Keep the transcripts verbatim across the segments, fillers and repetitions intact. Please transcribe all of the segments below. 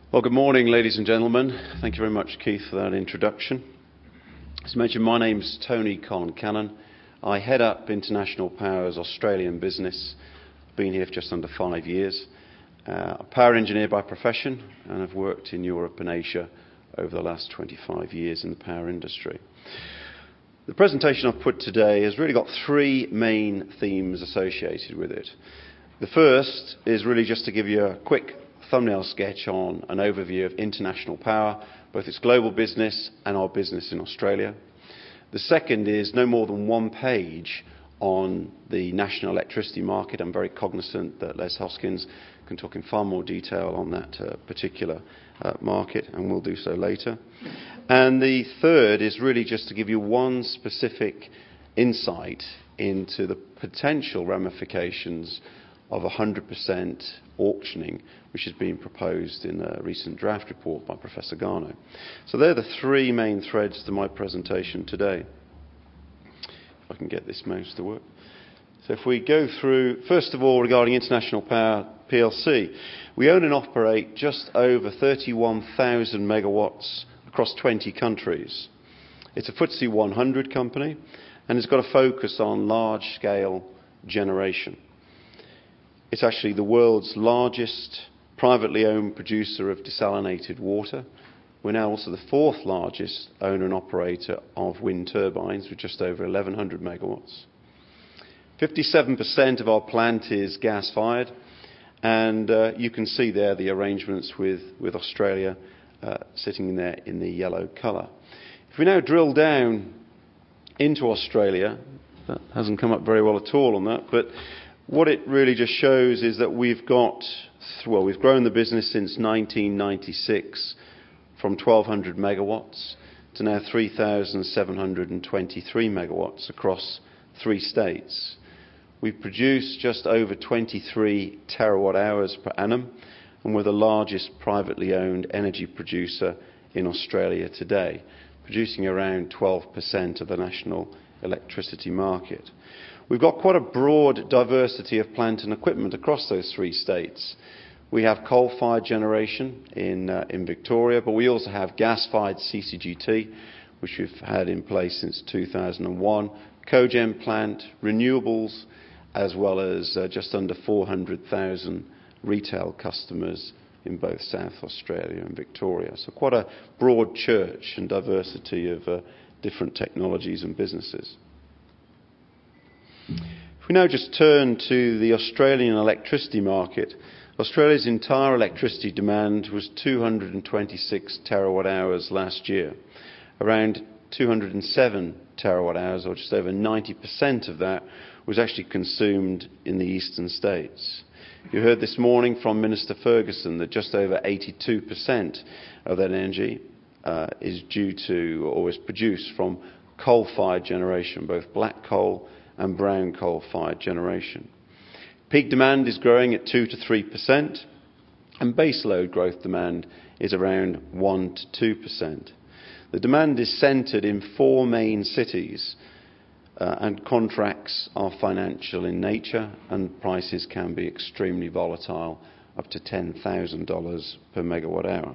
Well, good morning, ladies and gentlemen. Thank you very much, Keith, for that introduction. As mentioned, my name's Tony Collin-Cannon. I head up International Power's Australian business. I've been here for just under five years. Uh, a power engineer by profession, and I've worked in Europe and Asia over the last twenty-five years in the power industry. The presentation I've put today has really got three main themes associated with it. The first is really just to give you a quick thumbnail sketch on an overview of International Power, both its global business and our business in Australia. The second is no more than one page on the national electricity market. I'm very cognizant that Les Hoskins can talk in far more detail on that uh, particular uh, market, and we'll do so later. And the third is really just to give you one specific insight into the potential ramifications of one hundred percent auctioning, which is being proposed in a recent draft report by Professor Garnaut. So they're the three main threads to my presentation today. If I can get this mouse to work. So if we go through, first of all, regarding International Power P L C, we own and operate just over thirty-one thousand megawatts across twenty countries. It's a F T S E one hundred company, and it's got a focus on large-scale generation. It's actually the world's largest privately owned producer of desalinated water. We're now also the fourth largest owner and operator of wind turbines with just over eleven hundred megawatts. fifty-seven percent of our plant is gas-fired, and uh, you can see there the arrangements with, with Australia uh, sitting in there in the yellow colour. If we now drill down into Australia, that hasn't come up very well at all on that, but what it really just shows is that we've got, well, we've grown the business since nineteen ninety-six from twelve hundred megawatts to now three thousand seven hundred twenty-three megawatts across three states. We've produced just over twenty-three terawatt hours per annum, and we're the largest privately owned energy producer in Australia today, producing around twelve percent of the national electricity market. We've got quite a broad diversity of plant and equipment across those three states. We have coal-fired generation in, uh, in Victoria, but we also have gas-fired C C G T, which we've had in place since two thousand one, cogen plant, renewables, as well as uh, just under four hundred thousand retail customers in both South Australia and Victoria. So quite a broad church and diversity of uh, different technologies and businesses. If we now just turn to the Australian electricity market, Australia's entire electricity demand was two hundred twenty-six terawatt hours last year. Around two hundred seven terawatt hours, or just over ninety percent of that, was actually consumed in the eastern states. You heard this morning from Minister Ferguson that just over eighty-two percent of that energy uh, is due to, or is produced from coal-fired generation, both black coal and brown coal-fired generation. Peak demand is growing at two to three percent, and baseload growth demand is around one to two percent. The demand is centred in four main cities, uh, and contracts are financial in nature, and prices can be extremely volatile, up to ten thousand dollars per megawatt hour.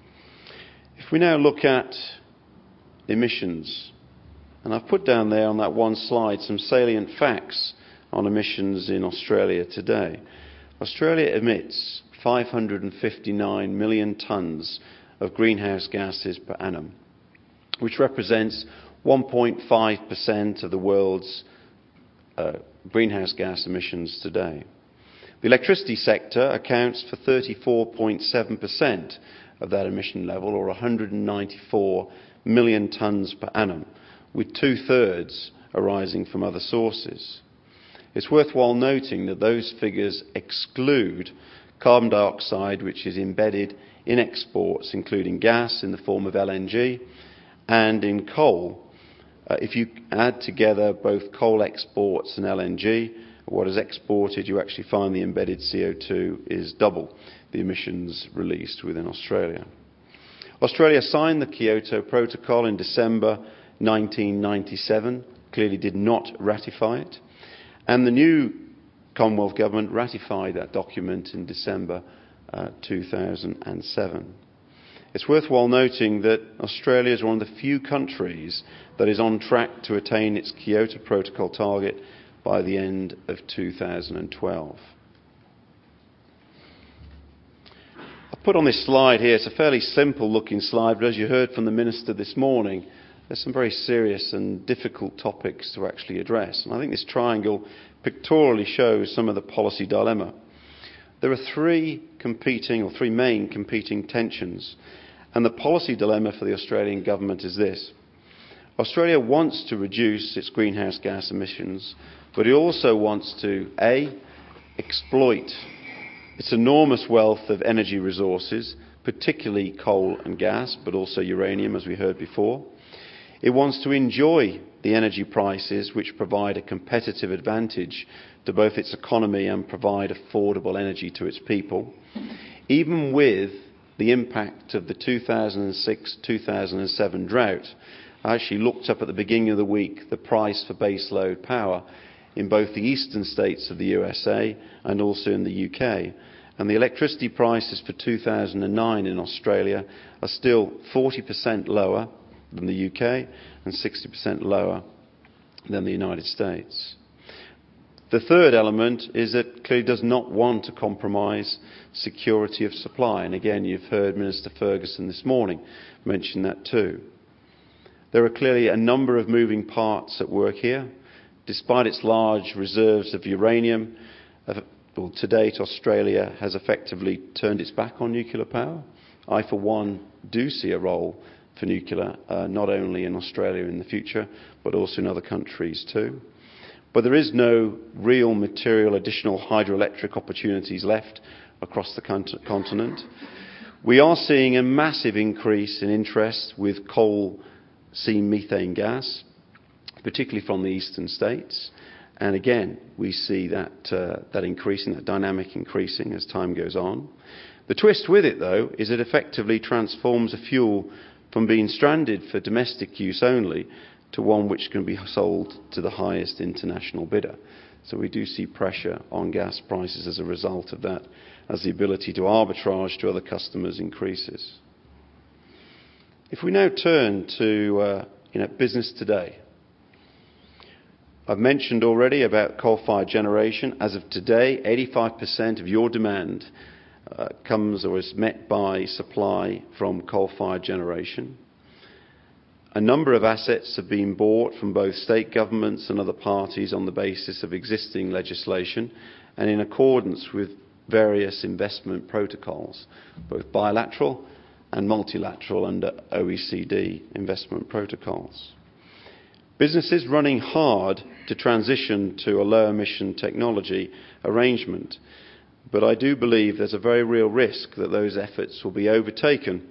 If we now look at emissions, and I've put down there on that one slide some salient facts on emissions in Australia today. Australia emits five hundred fifty-nine million tonnes of greenhouse gases per annum, which represents one point five percent of the world's uh, greenhouse gas emissions today. The electricity sector accounts for thirty-four point seven percent of that emission level, or one hundred ninety-four million tonnes per annum, with two-thirds arising from other sources. It's worthwhile noting that those figures exclude carbon dioxide, which is embedded in exports, including gas in the form of L N G, and in coal. Uh, if you add together both coal exports and L N G, what is exported, you actually find the embedded C O two is double the emissions released within Australia. Australia signed the Kyoto Protocol in December nineteen ninety-seven, clearly did not ratify it, and the new Commonwealth Government ratified that document in December uh, two thousand seven. It's worthwhile noting that Australia is one of the few countries that is on track to attain its Kyoto Protocol target by the end of two thousand twelve. I've put on this slide here, it's a fairly simple looking slide, but as you heard from the Minister this morning, there's some very serious and difficult topics to actually address. And I think this triangle pictorially shows some of the policy dilemma. There are three competing, or three main competing tensions, and the policy dilemma for the Australian government is this. Australia wants to reduce its greenhouse gas emissions, but it also wants to, A, exploit its enormous wealth of energy resources, particularly coal and gas, but also uranium, as we heard before. It wants to enjoy the energy prices which provide a competitive advantage to both its economy and provide affordable energy to its people, even with the impact of the two thousand six two thousand seven drought. I actually looked up at the beginning of the week the price for baseload power in both the eastern states of the U S A and also in the U K. And the electricity prices for two thousand nine in Australia are still forty percent lower than the U K and sixty percent lower than the United States. The third element is that it clearly does not want to compromise security of supply. And again, you've heard Minister Ferguson this morning mention that too. There are clearly a number of moving parts at work here. Despite its large reserves of uranium, uh, well, to date Australia has effectively turned its back on nuclear power. I, for one, do see a role for nuclear, uh, not only in Australia in the future, but also in other countries too. But there is no real material additional hydroelectric opportunities left across the continent. We are seeing a massive increase in interest with coal seam methane gas, particularly from the eastern states. And again, we see that, uh, that increasing, that dynamic increasing as time goes on. The twist with it, though, is it effectively transforms a fuel from being stranded for domestic use only to one which can be sold to the highest international bidder. So we do see pressure on gas prices as a result of that, as the ability to arbitrage to other customers increases. If we now turn to uh, you know, business today, I've mentioned already about coal-fired generation. As of today, eighty-five percent of your demand uh, comes or is met by supply from coal-fired generation. A number of assets have been bought from both state governments and other parties on the basis of existing legislation and in accordance with various investment protocols, both bilateral and multilateral under O E C D investment protocols. Businesses running hard to transition to a low emission technology arrangement, but I do believe there's a very real risk that those efforts will be overtaken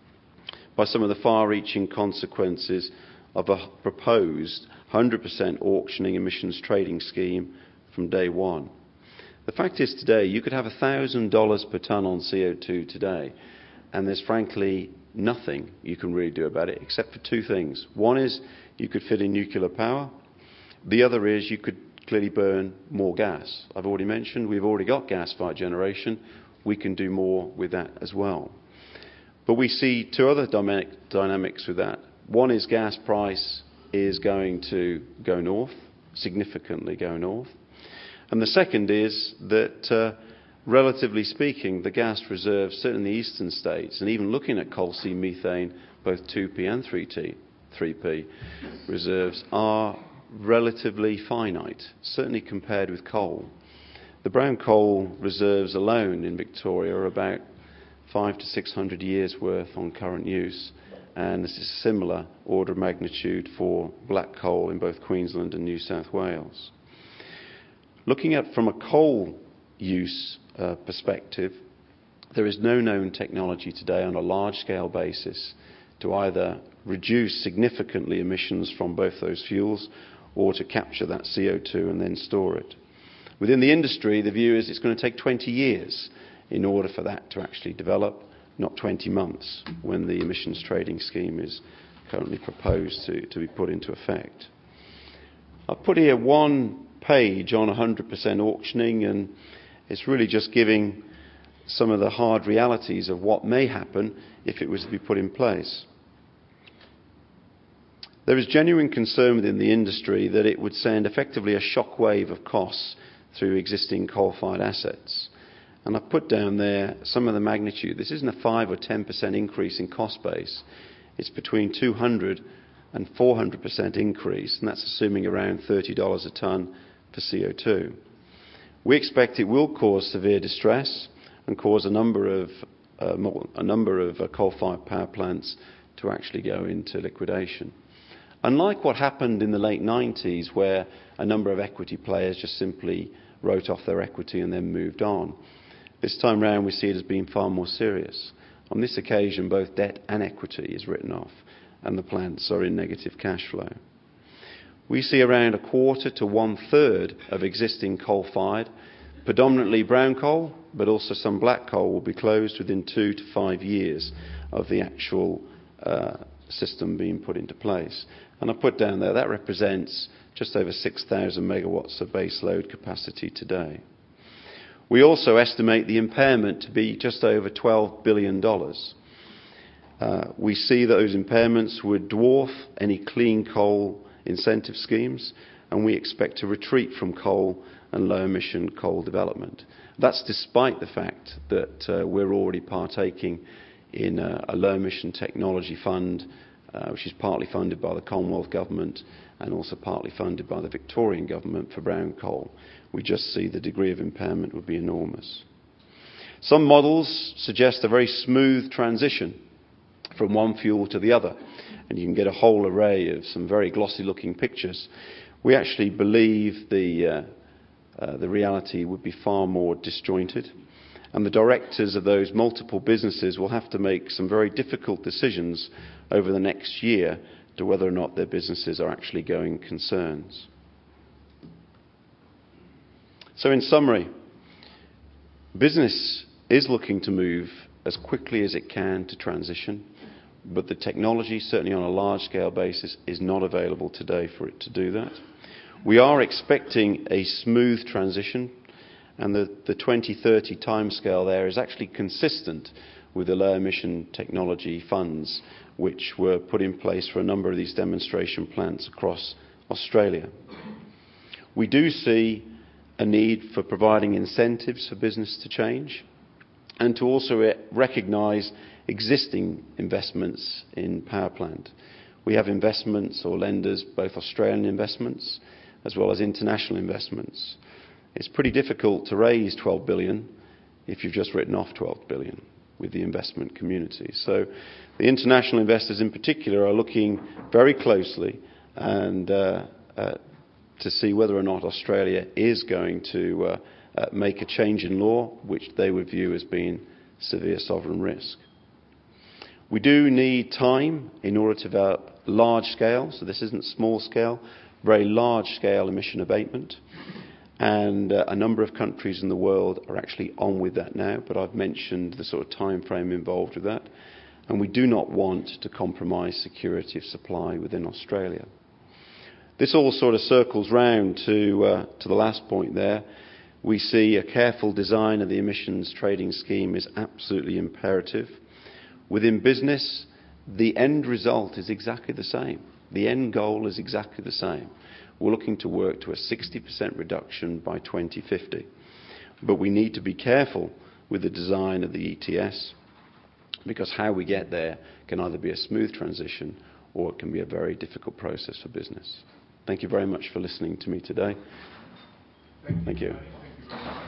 by some of the far-reaching consequences of a proposed one hundred percent auctioning emissions trading scheme from day one. The fact is today you could have one thousand dollars per tonne on C O two today, and there's frankly nothing you can really do about it except for two things. One is you could fit in nuclear power. The other is you could clearly burn more gas. I've already mentioned we've already got gas-fired generation. We can do more with that as well. But we see two other dynamics with that. One is gas price is going to go north, significantly go north. And the second is that, uh, relatively speaking, the gas reserves, certainly in the eastern states, and even looking at coal seam methane, both two P and three P reserves, are relatively finite, certainly compared with coal. The brown coal reserves alone in Victoria are about five to six hundred years worth on current use, and this is a similar order of magnitude for black coal in both Queensland and New South Wales. Looking at from a coal use uh, perspective, there is no known technology today on a large-scale basis to either reduce significantly emissions from both those fuels or to capture that C O two and then store it. Within the industry, the view is it's going to take twenty years in order for that to actually develop, not twenty months, when the emissions trading scheme is currently proposed to, to be put into effect. I've put here one page on one hundred percent auctioning, and it's really just giving some of the hard realities of what may happen if it was to be put in place. There is genuine concern within the industry that it would send effectively a shockwave of costs through existing coal-fired assets. And I've put down there some of the magnitude. This isn't a five or ten percent increase in cost base. It's between two hundred and four hundred percent increase, and that's assuming around thirty dollars a tonne for C O two. We expect it will cause severe distress and cause a number of uh, more, a number of uh, coal-fired power plants to actually go into liquidation. Unlike what happened in the late nineties, where a number of equity players just simply wrote off their equity and then moved on, this time round we see it as being far more serious. On this occasion, both debt and equity is written off, and the plants are in negative cash flow. We see around a quarter to one-third of existing coal-fired, predominantly brown coal, but also some black coal, will be closed within two to five years of the actual uh, system being put into place. And I put down there that represents just over six thousand megawatts of base load capacity today. We also estimate the impairment to be just over twelve billion dollars. Uh, we see that those impairments would dwarf any clean coal incentive schemes, and we expect to retreat from coal and low-emission coal development. That's despite the fact that uh, we're already partaking in a, a low-emission technology fund, uh, which is partly funded by the Commonwealth Government and also partly funded by the Victorian Government for brown coal. We just see the degree of impairment would be enormous. Some models suggest a very smooth transition from one fuel to the other, and you can get a whole array of some very glossy-looking pictures. We actually believe the, uh, uh, the reality would be far more disjointed, and the directors of those multiple businesses will have to make some very difficult decisions over the next year to whether or not their businesses are actually going concerns. So in summary, business is looking to move as quickly as it can to transition, but the technology, certainly on a large-scale basis, is not available today for it to do that. We are expecting a smooth transition, and the, the twenty thirty timescale there is actually consistent with the low-emission technology funds which were put in place for a number of these demonstration plants across Australia. We do see a need for providing incentives for business to change and to also recognise existing investments in power plant. We have investments or lenders, both Australian investments as well as international investments. It's pretty difficult to raise twelve billion dollars if you've just written off twelve billion dollars with the investment community. So the international investors in particular are looking very closely and uh, uh, to see whether or not Australia is going to uh, uh, make a change in law, which they would view as being severe sovereign risk. We do need time in order to develop large scale, so this isn't small scale, very large scale emission abatement. And uh, a number of countries in the world are actually on with that now, but I've mentioned the sort of time frame involved with that. And we do not want to compromise security of supply within Australia. This all sort of circles round to, uh, to the last point there. We see a careful design of the emissions trading scheme is absolutely imperative. Within business, the end result is exactly the same. The end goal is exactly the same. We're looking to work to a sixty percent reduction by twenty fifty. But we need to be careful with the design of the E T S, because how we get there can either be a smooth transition or it can be a very difficult process for business. Thank you very much for listening to me today. Thank you.